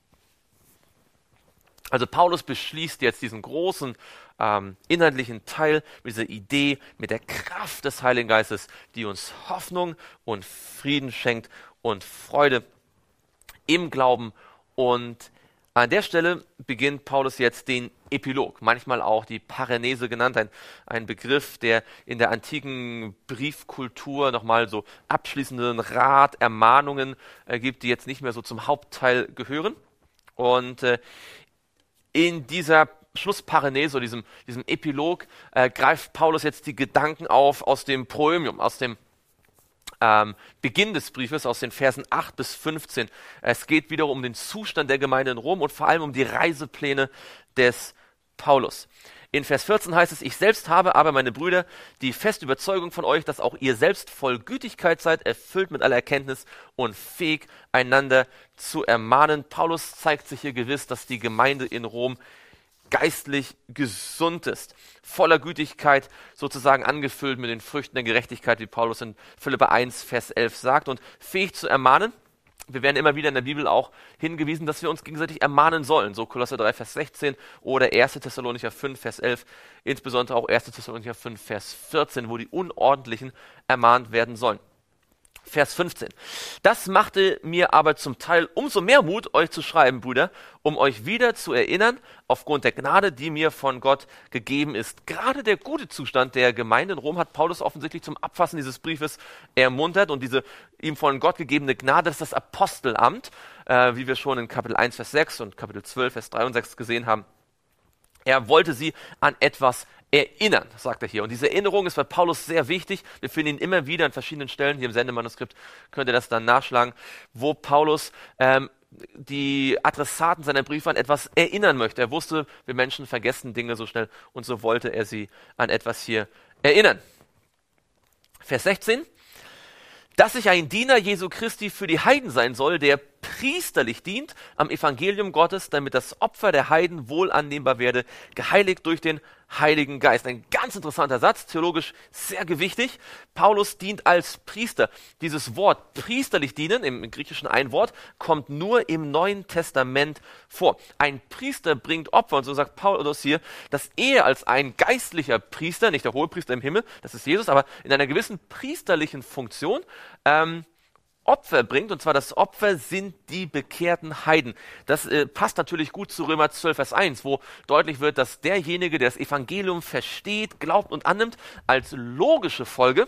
Also Paulus beschließt jetzt diesen großen ähm, inhaltlichen Teil mit dieser Idee, mit der Kraft des Heiligen Geistes, die uns Hoffnung und Frieden schenkt und Freude im Glauben. Und an der Stelle beginnt Paulus jetzt den Epilog, manchmal auch die Parenese genannt, ein, ein Begriff, der in der antiken Briefkultur nochmal so abschließenden Rat, Ermahnungen äh, gibt, die jetzt nicht mehr so zum Hauptteil gehören. Und äh, in dieser Schlussparenese, diesem, diesem Epilog, äh, greift Paulus jetzt die Gedanken auf aus dem Proemium, aus dem ähm, Beginn des Briefes, aus den Versen acht bis fünfzehn. Es geht wieder um den Zustand der Gemeinde in Rom und vor allem um die Reisepläne des Paulus. In Vers vierzehn heißt es, ich selbst habe aber, meine Brüder, die feste Überzeugung von euch, dass auch ihr selbst voll Gütigkeit seid, erfüllt mit aller Erkenntnis und fähig, einander zu ermahnen. Paulus zeigt sich hier gewiss, dass die Gemeinde in Rom geistlich gesund ist, voller Gütigkeit, sozusagen angefüllt mit den Früchten der Gerechtigkeit, wie Paulus in Philipper eins, Vers elf sagt, und fähig zu ermahnen. Wir werden immer wieder in der Bibel auch hingewiesen, dass wir uns gegenseitig ermahnen sollen. So Kolosser drei, Vers sechzehn oder erster Thessalonicher fünf, Vers elf, insbesondere auch erster Thessalonicher fünf, Vers vierzehn, wo die Unordentlichen ermahnt werden sollen. Vers fünfzehn. Das machte mir aber zum Teil umso mehr Mut, euch zu schreiben, Brüder, um euch wieder zu erinnern, aufgrund der Gnade, die mir von Gott gegeben ist. Gerade der gute Zustand der Gemeinde in Rom hat Paulus offensichtlich zum Abfassen dieses Briefes ermuntert, und diese ihm von Gott gegebene Gnade, das ist das Apostelamt, äh, wie wir schon in Kapitel eins, Vers sechs und Kapitel zwölf, Vers drei und sechs gesehen haben. Er wollte sie an etwas erinnern, sagt er hier. Und diese Erinnerung ist bei Paulus sehr wichtig. Wir finden ihn immer wieder an verschiedenen Stellen. Hier im Sendemanuskript könnt ihr das dann nachschlagen, wo Paulus ähm, die Adressaten seiner Briefe an etwas erinnern möchte. Er wusste, wir Menschen vergessen Dinge so schnell, und so wollte er sie an etwas hier erinnern. Vers sechzehn. Dass ich ein Diener Jesu Christi für die Heiden sein soll, der priesterlich dient am Evangelium Gottes, damit das Opfer der Heiden wohl annehmbar werde, geheiligt durch den Heiligen Geist. Ein ganz interessanter Satz, theologisch sehr gewichtig. Paulus dient als Priester. Dieses Wort priesterlich dienen, im Griechischen ein Wort, kommt nur im Neuen Testament vor. Ein Priester bringt Opfer, und so sagt Paulus hier, dass er als ein geistlicher Priester, nicht der Hohepriester im Himmel, das ist Jesus, aber in einer gewissen priesterlichen Funktion, ähm, Opfer bringt, und zwar das Opfer sind die bekehrten Heiden. Das äh, passt natürlich gut zu Römer zwölf, Vers eins, wo deutlich wird, dass derjenige, der das Evangelium versteht, glaubt und annimmt, als logische Folge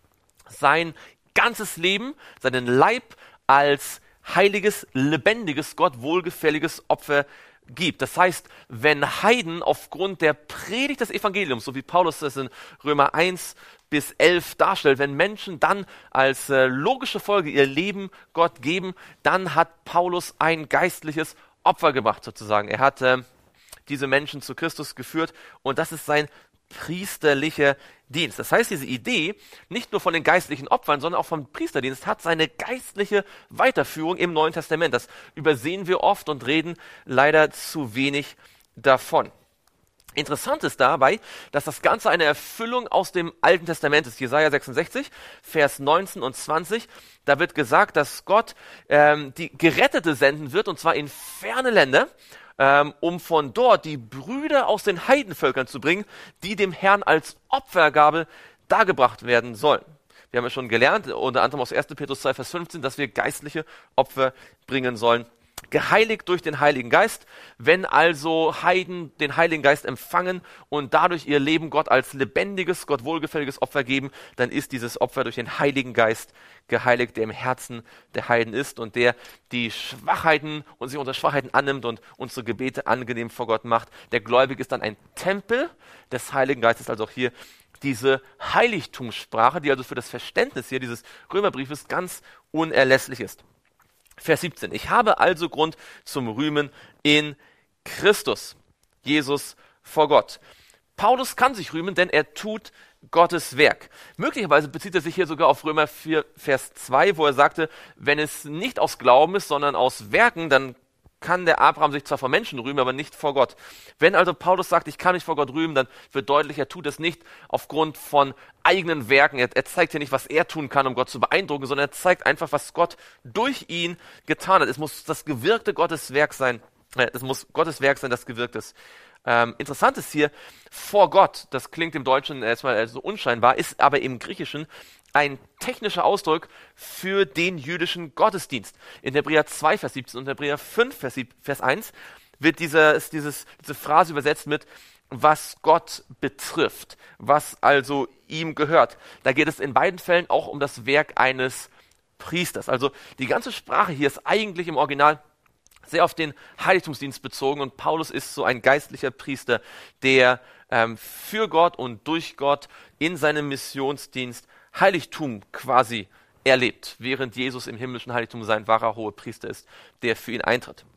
sein ganzes Leben, seinen Leib als heiliges, lebendiges, Gott wohlgefälliges Opfer gibt. Das heißt, wenn Heiden aufgrund der Predigt des Evangeliums, so wie Paulus das in Römer eins bis elf darstellt, wenn Menschen dann als äh, logische Folge ihr Leben Gott geben, dann hat Paulus ein geistliches Opfer gebracht sozusagen. Er hat äh, diese Menschen zu Christus geführt, und das ist sein priesterlicher Dienst. Das heißt, diese Idee, nicht nur von den geistlichen Opfern, sondern auch vom Priesterdienst, hat seine geistliche Weiterführung im Neuen Testament. Das übersehen wir oft und reden leider zu wenig davon. Interessant ist dabei, dass das Ganze eine Erfüllung aus dem Alten Testament ist. Jesaja sechsundsechzig, Vers neunzehn und zwanzig, da wird gesagt, dass Gott ähm, die Gerettete senden wird, und zwar in ferne Länder, ähm, um von dort die Brüder aus den Heidenvölkern zu bringen, die dem Herrn als Opfergabe dargebracht werden sollen. Wir haben ja schon gelernt, unter anderem aus erster Petrus zwei, Vers fünfzehn, dass wir geistliche Opfer bringen sollen. Geheiligt durch den Heiligen Geist. Wenn also Heiden den Heiligen Geist empfangen und dadurch ihr Leben Gott als lebendiges, Gott wohlgefälliges Opfer geben, dann ist dieses Opfer durch den Heiligen Geist geheiligt, der im Herzen der Heiden ist und der die Schwachheiten und sich unter Schwachheiten annimmt und unsere Gebete angenehm vor Gott macht. Der Gläubige ist dann ein Tempel des Heiligen Geistes, also auch hier diese Heiligtumssprache, die also für das Verständnis hier dieses Römerbriefes ganz unerlässlich ist. Vers siebzehn. Ich habe also Grund zum Rühmen in Christus, Jesus vor Gott. Paulus kann sich rühmen, denn er tut Gottes Werk. Möglicherweise bezieht er sich hier sogar auf Römer vier, Vers zwei, wo er sagte, wenn es nicht aus Glauben ist, sondern aus Werken, dann kann der Abraham sich zwar vor Menschen rühmen, aber nicht vor Gott. Wenn also Paulus sagt, ich kann mich vor Gott rühmen, dann wird deutlich, er tut es nicht aufgrund von eigenen Werken. Er, er zeigt ja nicht, was er tun kann, um Gott zu beeindrucken, sondern er zeigt einfach, was Gott durch ihn getan hat. Es muss das gewirkte Gottes Werk sein. Äh, es muss Gottes Werk sein, das gewirkt ist. Ähm, interessant ist hier, vor Gott, das klingt im Deutschen erstmal so unscheinbar, ist aber im Griechischen ein technischer Ausdruck für den jüdischen Gottesdienst. In Hebräer zwei, Vers siebzehn und Hebräer fünf, Vers eins wird dieser, dieses, diese Phrase übersetzt mit, was Gott betrifft, was also ihm gehört. Da geht es in beiden Fällen auch um das Werk eines Priesters. Also die ganze Sprache hier ist eigentlich im Original sehr auf den Heiligtumsdienst bezogen, und Paulus ist so ein geistlicher Priester, der ähm, für Gott und durch Gott in seinem Missionsdienst Heiligtum quasi erlebt, während Jesus im himmlischen Heiligtum sein wahrer Hohepriester ist, der für ihn eintritt.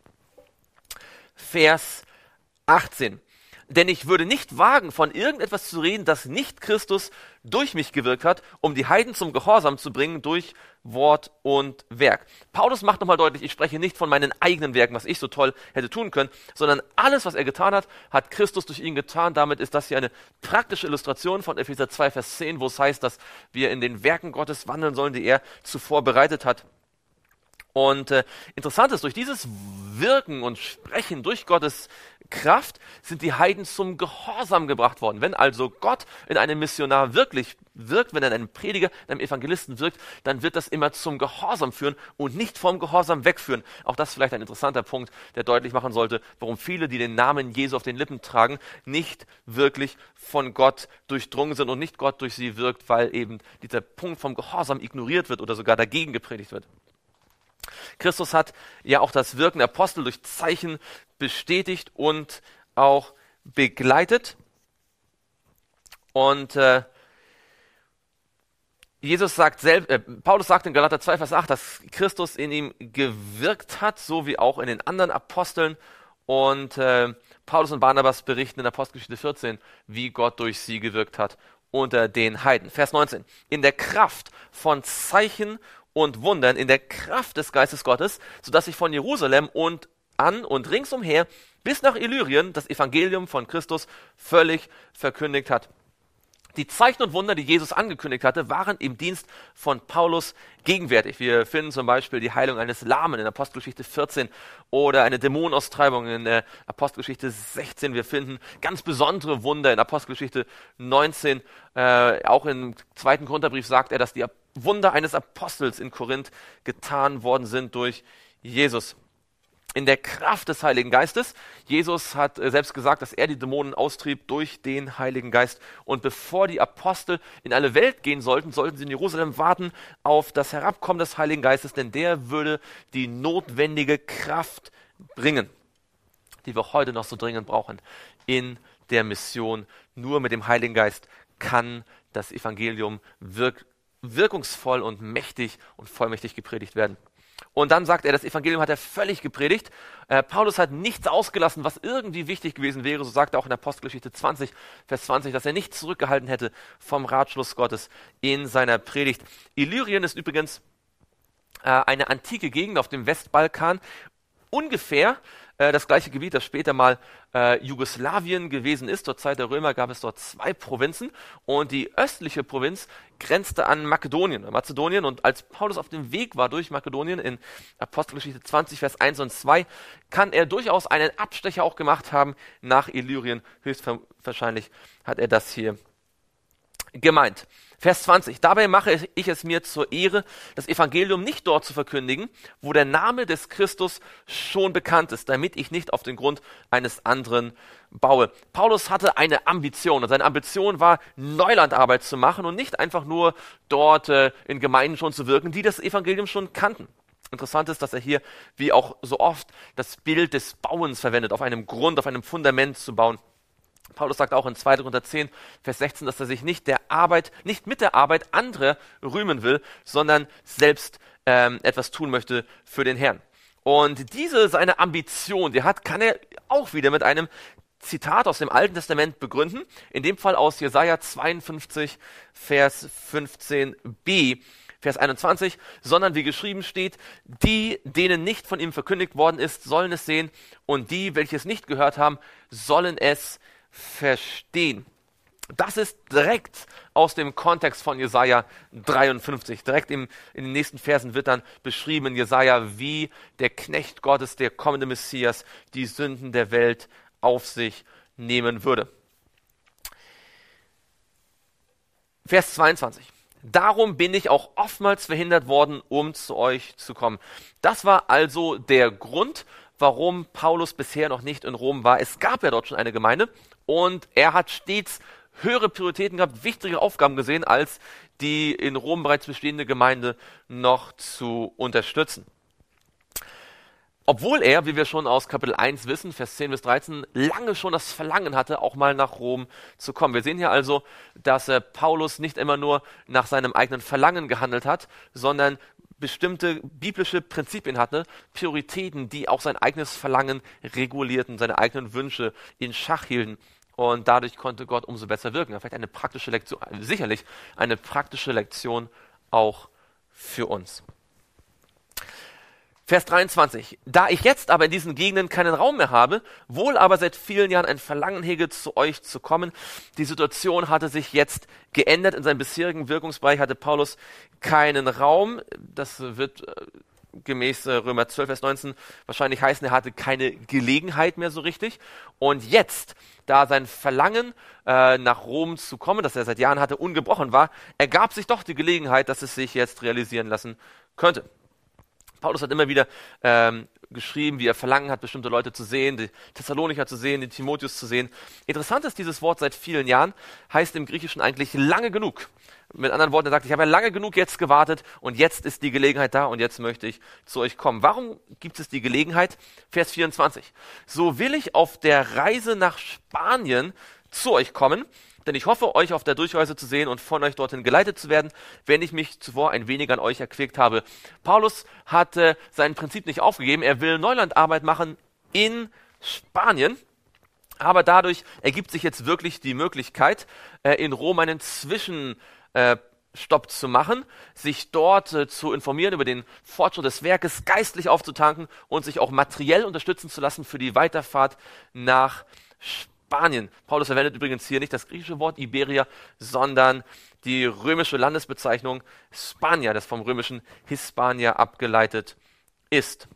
Vers achtzehn. Denn ich würde nicht wagen, von irgendetwas zu reden, das nicht Christus durch mich gewirkt hat, um die Heiden zum Gehorsam zu bringen durch Wort und Werk. Paulus macht nochmal deutlich, ich spreche nicht von meinen eigenen Werken, was ich so toll hätte tun können, sondern alles, was er getan hat, hat Christus durch ihn getan. Damit ist das hier eine praktische Illustration von Epheser zwei, Vers zehn, wo es heißt, dass wir in den Werken Gottes wandeln sollen, die er zuvor bereitet hat. Und äh, interessant ist, durch dieses Wirken und Sprechen durch Gottes Kraft sind die Heiden zum Gehorsam gebracht worden. Wenn also Gott in einem Missionar wirklich wirkt, wenn er in einem Prediger, in einem Evangelisten wirkt, dann wird das immer zum Gehorsam führen und nicht vom Gehorsam wegführen. Auch das ist vielleicht ein interessanter Punkt, der deutlich machen sollte, warum viele, die den Namen Jesu auf den Lippen tragen, nicht wirklich von Gott durchdrungen sind und nicht Gott durch sie wirkt, weil eben dieser Punkt vom Gehorsam ignoriert wird oder sogar dagegen gepredigt wird. Christus hat ja auch das Wirken der Apostel durch Zeichen bestätigt und auch begleitet. Und äh, Jesus sagt selbst, äh, Paulus sagt in Galater zwei, Vers acht, dass Christus in ihm gewirkt hat, so wie auch in den anderen Aposteln. Und äh, Paulus und Barnabas berichten in Apostelgeschichte vierzehn, wie Gott durch sie gewirkt hat unter den Heiden. Vers neunzehn. In der Kraft von Zeichen und Wundern, in der Kraft des Geistes Gottes, sodass sich von Jerusalem und an und ringsumher bis nach Illyrien das Evangelium von Christus völlig verkündigt hat. Die Zeichen und Wunder, die Jesus angekündigt hatte, waren im Dienst von Paulus gegenwärtig. Wir finden zum Beispiel die Heilung eines Lahmen in Apostelgeschichte vierzehn oder eine Dämonenaustreibung in der Apostelgeschichte sechzehn. Wir finden ganz besondere Wunder in Apostelgeschichte neunzehn. Äh, auch im zweiten Korintherbrief sagt er, dass die Wunder eines Apostels in Korinth getan worden sind durch Jesus. In der Kraft des Heiligen Geistes. Jesus hat äh, selbst gesagt, dass er die Dämonen austrieb durch den Heiligen Geist. Und bevor die Apostel in alle Welt gehen sollten, sollten sie in Jerusalem warten auf das Herabkommen des Heiligen Geistes, denn der würde die notwendige Kraft bringen, die wir heute noch so dringend brauchen in der Mission. Nur mit dem Heiligen Geist kann das Evangelium wirk- wirkungsvoll und mächtig und vollmächtig gepredigt werden. Und dann sagt er, das Evangelium hat er völlig gepredigt. Äh, Paulus hat nichts ausgelassen, was irgendwie wichtig gewesen wäre. So sagt er auch in Apostelgeschichte zwanzig, Vers zwanzig, dass er nichts zurückgehalten hätte vom Ratschluss Gottes in seiner Predigt. Illyrien ist übrigens äh, eine antike Gegend auf dem Westbalkan. Ungefähr äh, das gleiche Gebiet, das später mal äh, Jugoslawien gewesen ist. Zur Zeit der Römer gab es dort zwei Provinzen und die östliche Provinz grenzte an Makedonien, Mazedonien. Und als Paulus auf dem Weg war durch Makedonien in Apostelgeschichte zwanzig, Vers eins und zwei, kann er durchaus einen Abstecher auch gemacht haben nach Illyrien. Höchstwahrscheinlich hat er das hier gemeint. Vers zwanzig. Dabei mache ich es mir zur Ehre, das Evangelium nicht dort zu verkündigen, wo der Name des Christus schon bekannt ist, damit ich nicht auf den Grund eines anderen baue. Paulus hatte eine Ambition und seine Ambition war, Neulandarbeit zu machen und nicht einfach nur dort äh, in Gemeinden schon zu wirken, die das Evangelium schon kannten. Interessant ist, dass er hier, wie auch so oft, das Bild des Bauens verwendet, auf einem Grund, auf einem Fundament zu bauen. Paulus sagt auch in zweiter Korinther zehn, Vers sechzehn, dass er sich nicht der Arbeit, nicht mit der Arbeit anderer rühmen will, sondern selbst ähm, etwas tun möchte für den Herrn. Und diese seine Ambition, die hat, kann er auch wieder mit einem Zitat aus dem Alten Testament begründen, in dem Fall aus Jesaja zweiundfünfzig, Vers fünfzehn b. Vers einundzwanzig, sondern wie geschrieben steht, die, denen nicht von ihm verkündigt worden ist, sollen es sehen, und die, welche es nicht gehört haben, sollen es verstehen. Das ist direkt aus dem Kontext von Jesaja dreiundfünfzig. Direkt im, in den nächsten Versen wird dann beschrieben in Jesaja, wie der Knecht Gottes, der kommende Messias, die Sünden der Welt auf sich nehmen würde. Vers zweiundzwanzig. Darum bin ich auch oftmals verhindert worden, um zu euch zu kommen. Das war also der Grund, warum Paulus bisher noch nicht in Rom war. Es gab ja dort schon eine Gemeinde und er hat stets höhere Prioritäten gehabt, wichtige Aufgaben gesehen, als die in Rom bereits bestehende Gemeinde noch zu unterstützen. Obwohl er, wie wir schon aus Kapitel eins wissen, Vers zehn bis dreizehn, lange schon das Verlangen hatte, auch mal nach Rom zu kommen. Wir sehen hier also, dass äh, Paulus nicht immer nur nach seinem eigenen Verlangen gehandelt hat, sondern bestimmte biblische Prinzipien hatte, Prioritäten, die auch sein eigenes Verlangen regulierten, seine eigenen Wünsche in Schach hielten. Und dadurch konnte Gott umso besser wirken. Vielleicht eine praktische Lektion, sicherlich eine praktische Lektion auch für uns. Vers dreiundzwanzig. Da ich jetzt aber in diesen Gegenden keinen Raum mehr habe, wohl aber seit vielen Jahren ein Verlangen hege, zu euch zu kommen. Die Situation hatte sich jetzt geändert. In seinem bisherigen Wirkungsbereich hatte Paulus keinen Raum. Das wird gemäß äh, Römer zwölf, Vers neunzehn wahrscheinlich heißen, er hatte keine Gelegenheit mehr so richtig. Und jetzt, da sein Verlangen äh, nach Rom zu kommen, das er seit Jahren hatte, ungebrochen war, ergab sich doch die Gelegenheit, dass es sich jetzt realisieren lassen könnte. Paulus hat immer wieder ähm, geschrieben, wie er Verlangen hat, bestimmte Leute zu sehen, die Thessalonicher zu sehen, den Timotheus zu sehen. Interessant ist, dieses Wort seit vielen Jahren heißt im Griechischen eigentlich lange genug. Mit anderen Worten, er sagt, ich habe ja lange genug jetzt gewartet und jetzt ist die Gelegenheit da und jetzt möchte ich zu euch kommen. Warum gibt es die Gelegenheit? Vers vierundzwanzig. So will ich auf der Reise nach Spanien zu euch kommen, denn ich hoffe, euch auf der Durchreise zu sehen und von euch dorthin geleitet zu werden, wenn ich mich zuvor ein wenig an euch erquickt habe. Paulus hatte sein Prinzip nicht aufgegeben. Er will Neulandarbeit machen in Spanien. Aber dadurch ergibt sich jetzt wirklich die Möglichkeit, in Rom einen Zwischenstopp zu machen, sich dort zu informieren über den Fortschritt des Werkes, geistlich aufzutanken und sich auch materiell unterstützen zu lassen für die Weiterfahrt nach Spanien. Spanien. Paulus verwendet übrigens hier nicht das griechische Wort Iberia, sondern die römische Landesbezeichnung Spania, das vom römischen Hispania abgeleitet ist.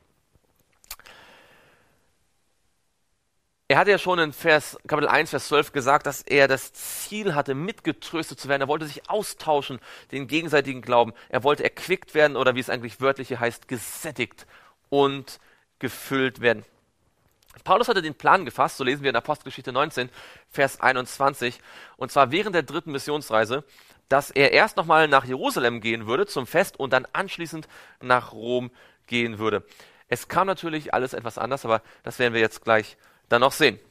Er hatte ja schon in Vers, Kapitel eins, Vers zwölf gesagt, dass er das Ziel hatte, mitgetröstet zu werden. Er wollte sich austauschen, den gegenseitigen Glauben. Er wollte erquickt werden oder wie es eigentlich wörtlich hier heißt, gesättigt und gefüllt werden. Paulus hatte den Plan gefasst, so lesen wir in Apostelgeschichte neunzehn, Vers einundzwanzig, und zwar während der dritten Missionsreise, dass er erst nochmal nach Jerusalem gehen würde zum Fest und dann anschließend nach Rom gehen würde. Es kam natürlich alles etwas anders, aber das werden wir jetzt gleich dann noch sehen.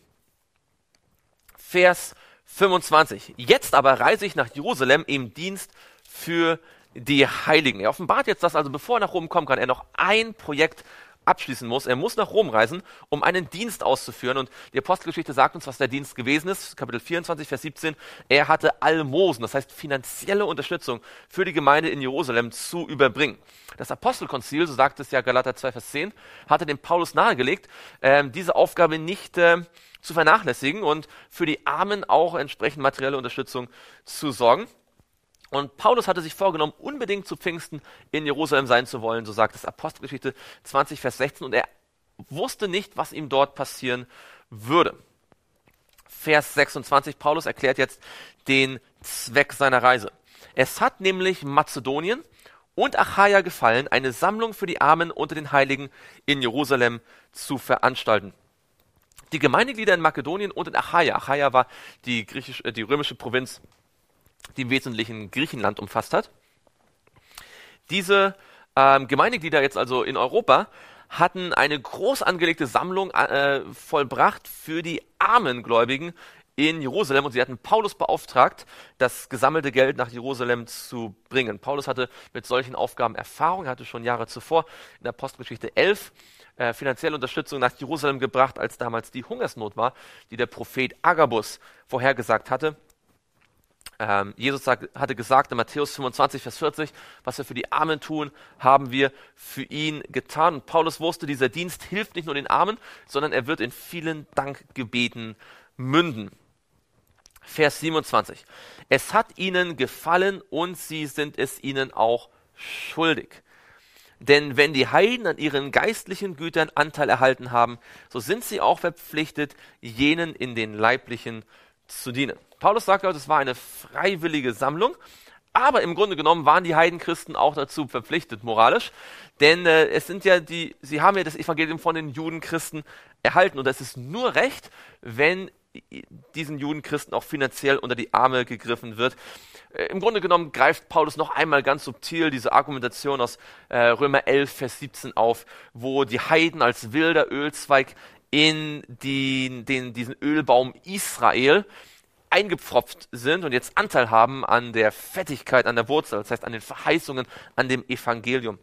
Vers fünfundzwanzig. Jetzt aber reise ich nach Jerusalem im Dienst für die Heiligen. Er offenbart jetzt, dass also bevor er nach Rom kommen kann, er noch ein Projekt abschließen muss. Er muss nach Rom reisen, um einen Dienst auszuführen. Und die Apostelgeschichte sagt uns, was der Dienst gewesen ist. Kapitel vierundzwanzig, Vers siebzehn. Er hatte Almosen, das heißt finanzielle Unterstützung für die Gemeinde in Jerusalem zu überbringen. Das Apostelkonzil, so sagt es ja Galater zwei, Vers zehn, hatte dem Paulus nahegelegt, äh, diese Aufgabe nicht äh, zu vernachlässigen und für die Armen auch entsprechend materielle Unterstützung zu sorgen. Und Paulus hatte sich vorgenommen, unbedingt zu Pfingsten in Jerusalem sein zu wollen, so sagt es Apostelgeschichte zwanzig, Vers sechzehn. Und er wusste nicht, was ihm dort passieren würde. Vers sechsundzwanzig, Paulus erklärt jetzt den Zweck seiner Reise. Es hat nämlich Mazedonien und Achaia gefallen, eine Sammlung für die Armen unter den Heiligen in Jerusalem zu veranstalten. Die Gemeindeglieder in Makedonien und in Achaia, Achaia war die, griechisch, die römische Provinz, die im Wesentlichen Griechenland umfasst hat. Diese ähm, Gemeindeglieder jetzt also in Europa hatten eine groß angelegte Sammlung äh, vollbracht für die armen Gläubigen in Jerusalem und sie hatten Paulus beauftragt, das gesammelte Geld nach Jerusalem zu bringen. Paulus hatte mit solchen Aufgaben Erfahrung, er hatte schon Jahre zuvor in der Apostelgeschichte elf äh, finanzielle Unterstützung nach Jerusalem gebracht, als damals die Hungersnot war, die der Prophet Agabus vorhergesagt hatte. Ähm, Jesus sag, hatte gesagt in Matthäus fünfundzwanzig, Vers vierzig, was wir für die Armen tun, haben wir für ihn getan. Und Paulus wusste, dieser Dienst hilft nicht nur den Armen, sondern er wird in vielen Dankgebeten münden. Vers siebenundzwanzig. Es hat ihnen gefallen und sie sind es ihnen auch schuldig. Denn wenn die Heiden an ihren geistlichen Gütern Anteil erhalten haben, so sind sie auch verpflichtet, jenen in den leiblichen zu dienen. Paulus sagt also, es war eine freiwillige Sammlung, aber im Grunde genommen waren die Heidenchristen auch dazu verpflichtet, moralisch, denn äh, es sind ja die, sie haben ja das Evangelium von den Judenchristen erhalten und es ist nur recht, wenn diesen Judenchristen auch finanziell unter die Arme gegriffen wird. Äh, Im Grunde genommen greift Paulus noch einmal ganz subtil diese Argumentation aus äh, Römer elf, Vers siebzehn auf, wo die Heiden als wilder Ölzweig in die, den, diesen Ölbaum Israel eingepfropft sind und jetzt Anteil haben an der Fettigkeit, an der Wurzel, das heißt an den Verheißungen, an dem Evangelium.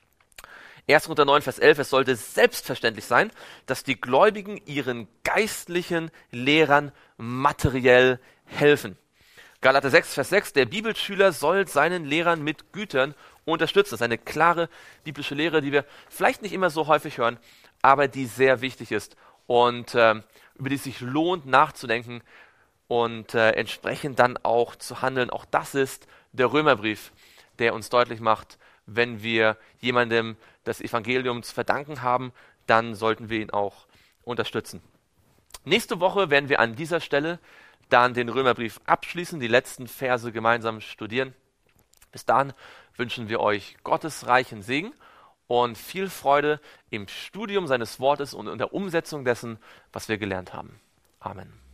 erster Korinther neun, Vers elf, es sollte selbstverständlich sein, dass die Gläubigen ihren geistlichen Lehrern materiell helfen. Galater sechs, Vers sechs, der Bibelschüler soll seinen Lehrern mit Gütern unterstützen. Das ist eine klare biblische Lehre, die wir vielleicht nicht immer so häufig hören, aber die sehr wichtig ist und äh, über die es sich lohnt nachzudenken und äh, entsprechend dann auch zu handeln. Auch das ist der Römerbrief, der uns deutlich macht, wenn wir jemandem das Evangelium zu verdanken haben, dann sollten wir ihn auch unterstützen. Nächste Woche werden wir an dieser Stelle dann den Römerbrief abschließen, die letzten Verse gemeinsam studieren. Bis dahin wünschen wir euch Gottes reichen Segen und viel Freude im Studium seines Wortes und in der Umsetzung dessen, was wir gelernt haben. Amen.